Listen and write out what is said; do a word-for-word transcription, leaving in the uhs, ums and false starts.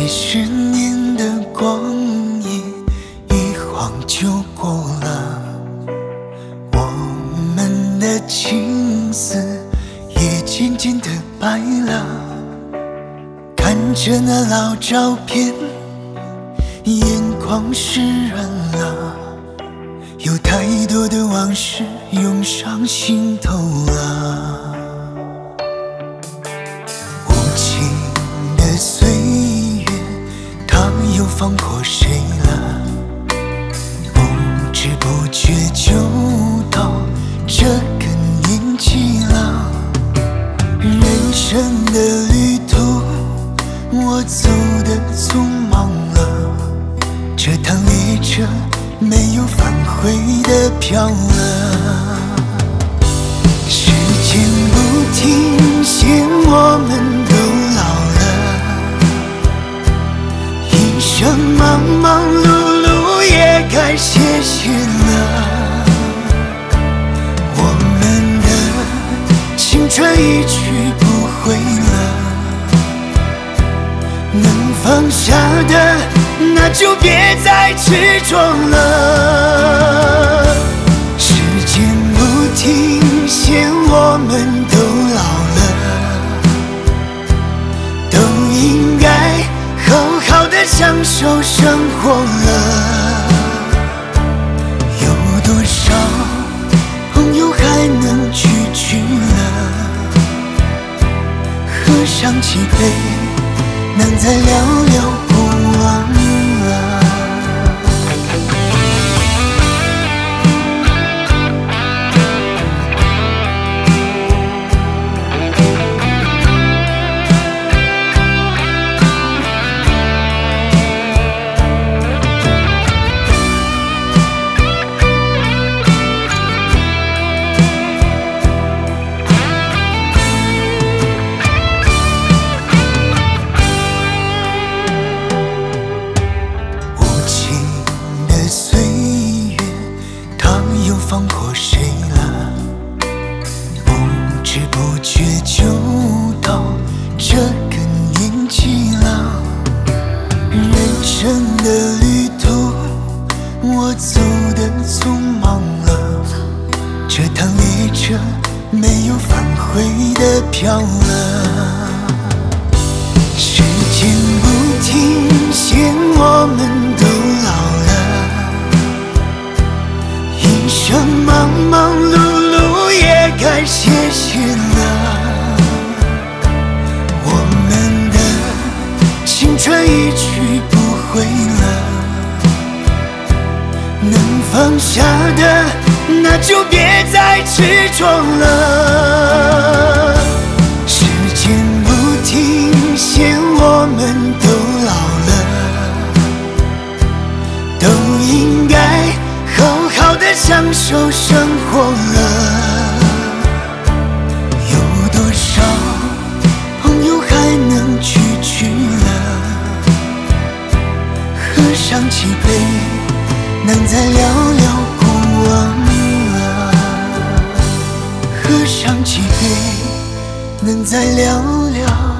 几十年的光阴一晃就过了，我们的情丝也渐渐的白了。看着那老照片，眼眶湿润了，有太多的往事涌上心头了。无情的岁月，它又放过谁了？不知不觉就到这个年纪了，人生的旅途我走得匆忙了，这趟列车没有返回的票了。时间不停歇，我们都老了，一生忙忙碌碌也该歇歇了。我们的青春一去不回了，能放下的那就别再执着了。时间不停歇，我们都老了，都应该好好的享受生活了。有多少朋友还能聚聚了？喝上几杯，能再聊聊不忘了。放过谁了？不知不觉就到这个年纪了，人生的旅途我走得匆忙了，这趟列车没有返回的票了。时间不停歇，我们都老了，一生忙忙碌碌也该歇歇了。我们的青春一去不回了，能放下的那就别再执着了。时间不停歇，我们都老了，都应该好好的享受生活了。有多少朋友还能聚聚了？喝上几杯，能再聊聊过往了。喝上几杯，能再聊聊